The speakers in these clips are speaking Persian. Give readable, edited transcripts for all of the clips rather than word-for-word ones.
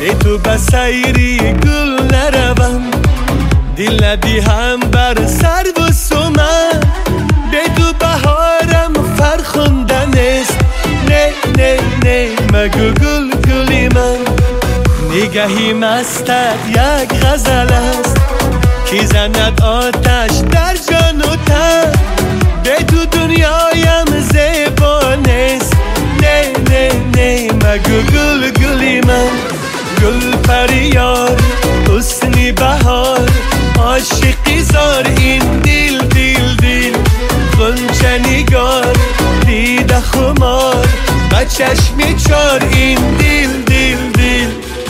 به تو بسیری گل نروم، دل ندی هم بر سر و سومن، به تو بهارم فرخوندن است. نه نه نه مگو گل گلی من، نگهی مستت یک غزل است که زند آتش در جان و تن، به تو دنیایم زیبان است. نه نه نه مگو گل گلی من، گل پریار حسنی بهار، عاشقی زار این دل دل دل، غنچه نگار دیده خمار، با چشم چار این دل دل دل.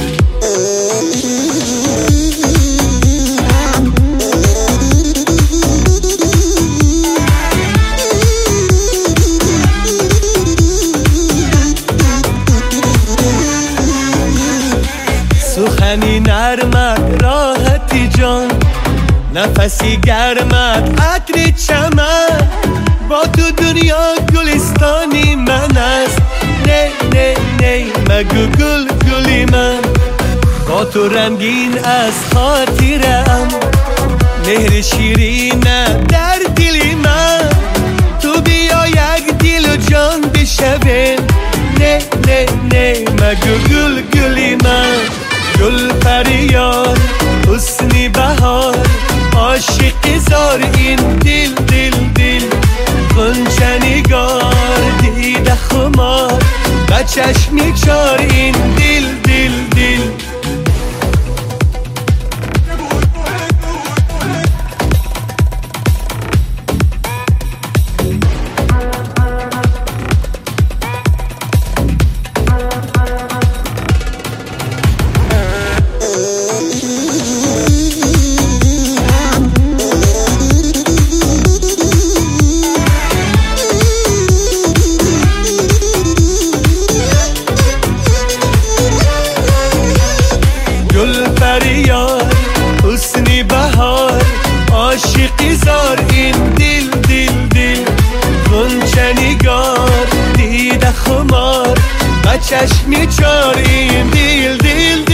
سخنی نرمت راحتی جان، نفسی گرمت عطر چمن، با تو دنیا گلستانی من است. نه نه نه مگو گل گلی من، با تو رنگین از خاطرم، مهر شیرین در دلی من، تو بیا یک دل و جان بشویم. نه نه نه مگو گل گلی من، گل پریار حسنی بهار، عاشقی زار این دل دل دل، غنچه نگار دیده خمار، با چشم چار این دل دل دل. گل پریار حسنی بهار، عاشقی زار این دل دل دل، غنچه نگار دیده خمار، با چشم چار این دل دل